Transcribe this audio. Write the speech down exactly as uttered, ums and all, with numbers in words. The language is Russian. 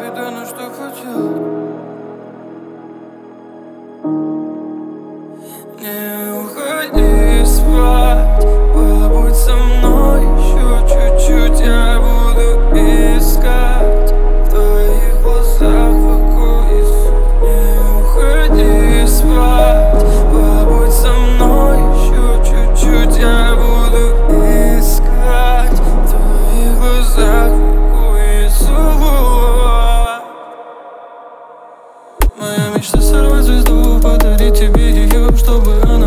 передай, ну что хотел. Не уходи спать, побудь со мной еще чуть-чуть. Я буду искать в твоих глазах покой и суть. Не уходи спать, побудь со мной еще чуть-чуть. Я буду искать в твоих глазах покой и суть. Моя мечта сорвать звезду, подарить тебе ее, чтобы она